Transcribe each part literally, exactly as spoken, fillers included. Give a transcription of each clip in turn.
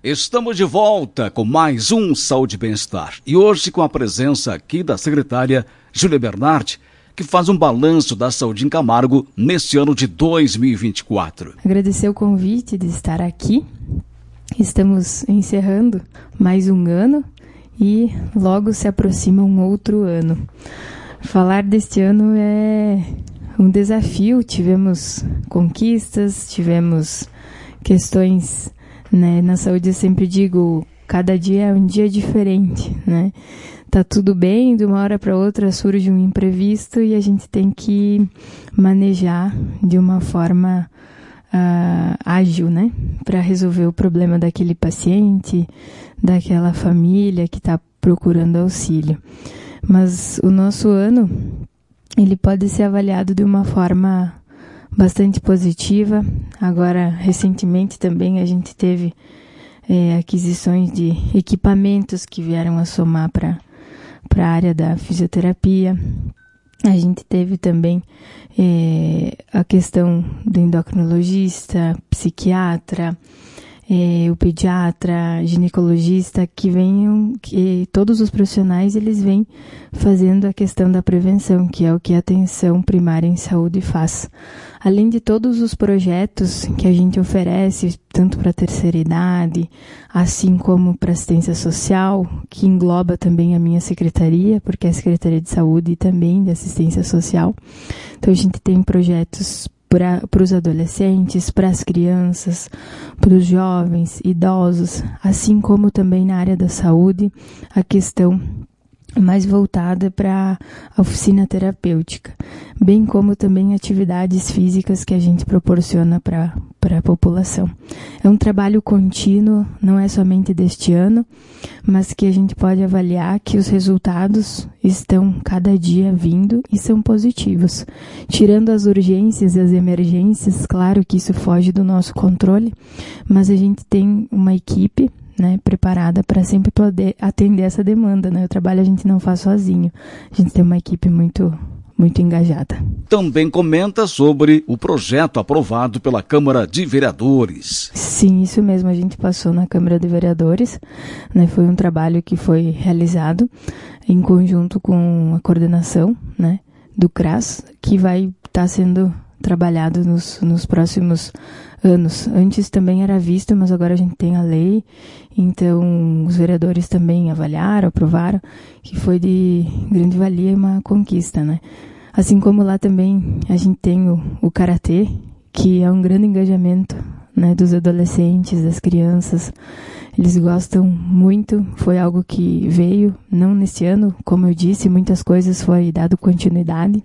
Estamos de volta com mais um Saúde e Bem-Estar. E hoje com a presença aqui da secretária Júlia Bernardi, que faz um balanço da saúde em Camargo neste ano de dois mil e vinte e quatro. Agradecer o convite de estar aqui. Estamos encerrando mais um ano e logo se aproxima um outro ano. Falar deste ano é um desafio. Tivemos conquistas, tivemos questões... Né? Na saúde eu sempre digo, cada dia é um dia diferente, né? Tá tudo bem, de uma hora para outra surge um imprevisto e a gente tem que manejar de uma forma uh, ágil, né? Para resolver o problema daquele paciente, daquela família que está procurando auxílio. Mas o nosso ano, ele pode ser avaliado de uma forma bastante positiva. Agora, recentemente também a gente teve é, aquisições de equipamentos que vieram a somar para para a área da fisioterapia. A gente teve também é, a questão do endocrinologista, psiquiatra, é, o pediatra, ginecologista, que venham, que todos os profissionais eles vêm fazendo a questão da prevenção, que é o que a atenção primária em saúde faz. Além de todos os projetos que a gente oferece, tanto para a terceira idade, assim como para assistência social, que engloba também a minha secretaria, porque é a Secretaria de Saúde e também de Assistência Social. Então a gente tem projetos para os adolescentes, para as crianças, para os jovens, idosos, assim como também na área da saúde, a questão mais voltada para a oficina terapêutica, bem como também atividades físicas que a gente proporciona para para a população. É um trabalho contínuo, não é somente deste ano, mas que a gente pode avaliar que os resultados estão cada dia vindo e são positivos. Tirando as urgências e as emergências, claro que isso foge do nosso controle, mas a gente tem uma equipe, né, preparada para sempre poder atender essa demanda, né? O trabalho a gente não faz sozinho. A gente tem uma equipe muito, muito engajada. Também comenta sobre o projeto aprovado pela Câmara de Vereadores. Sim, isso mesmo. A gente passou na Câmara de Vereadores, né? Foi um trabalho que foi realizado em conjunto com a coordenação, né, do C R A S, que vai estar tá sendo trabalhado nos, nos próximos anos. Antes também era visto, mas agora a gente tem a lei, então os vereadores também avaliaram, aprovaram, que foi de grande valia e uma conquista, né? Assim como lá também a gente tem o, o Karatê, que é um grande engajamento, né, dos adolescentes, das crianças. Eles gostam muito, foi algo que veio, não nesse ano, como eu disse, muitas coisas foi dado continuidade,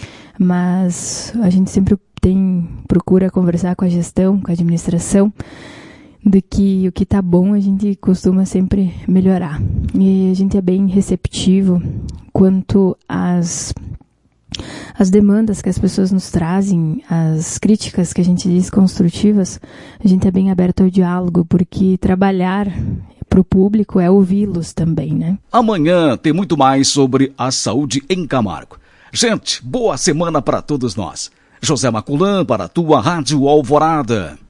mas a gente sempre tem, procura conversar com a gestão, com a administração, de que o que está bom a gente costuma sempre melhorar. E a gente é bem receptivo quanto às, às demandas que as pessoas nos trazem, as críticas que a gente diz construtivas. A gente é bem aberto ao diálogo, porque trabalhar para o público é ouvi-los também, né? Amanhã tem muito mais sobre a saúde em Camargo. Gente, boa semana para todos nós. José Maculã para a tua Rádio Alvorada.